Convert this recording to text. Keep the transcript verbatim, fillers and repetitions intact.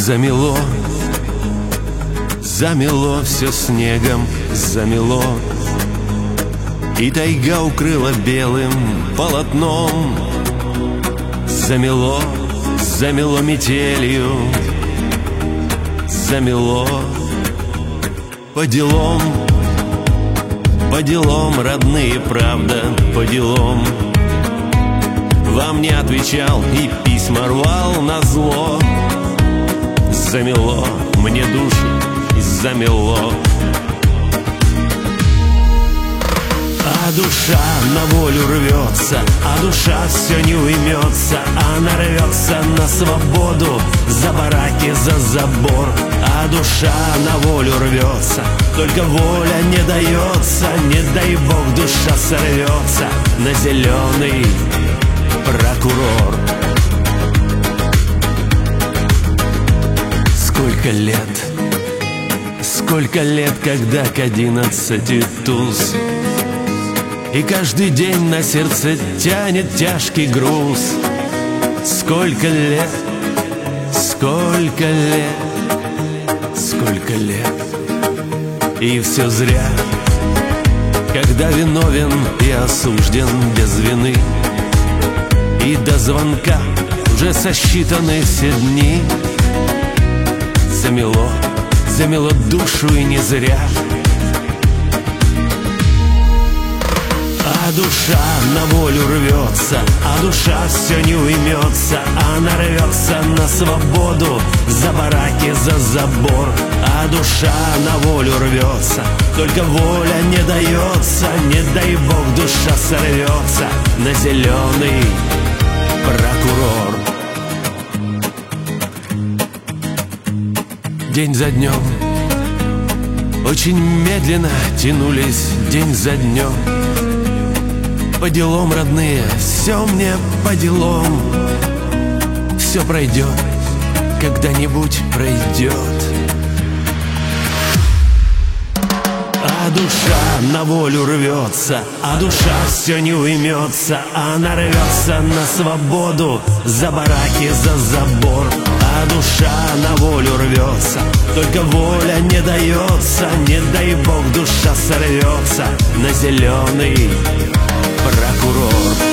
Замело, замело все снегом, замело, и тайга укрыла белым полотном. Замело, замело метелью, замело по делам, по делам, родные, правда, по делам. Вам не отвечал и письма рвал назло. Замело мне душу, замело. А душа на волю рвется, а душа все не уймется. Она рвется на свободу, за бараки, за забор. А душа на волю рвется, только воля не дается. Не дай бог душа сорвется на зеленый прокурор. Сколько лет, сколько лет, когда к одиннадцати туз, и каждый день на сердце тянет тяжкий груз. Сколько лет, сколько лет, сколько лет, и все зря, когда виновен и осужден без вины. И до звонка уже сосчитаны все дни. Замело, замело душу и не зря. А душа на волю рвется, а душа все не уймется. Она рвется на свободу, за бараки, за забор. А душа на волю рвется, только воля не дается. Не дай бог душа сорвется на зеленый прокурор. День за днем очень медленно тянулись, день за днем. По делам, родные, все мне по делам. Все пройдет, когда-нибудь пройдет. А душа на волю рвется, а душа все не уймется. Она рвется на свободу, за бараки, за забор. А душа на волю рвется, только воля не дается. Не дай бог душа сорвется на зеленый прокурор.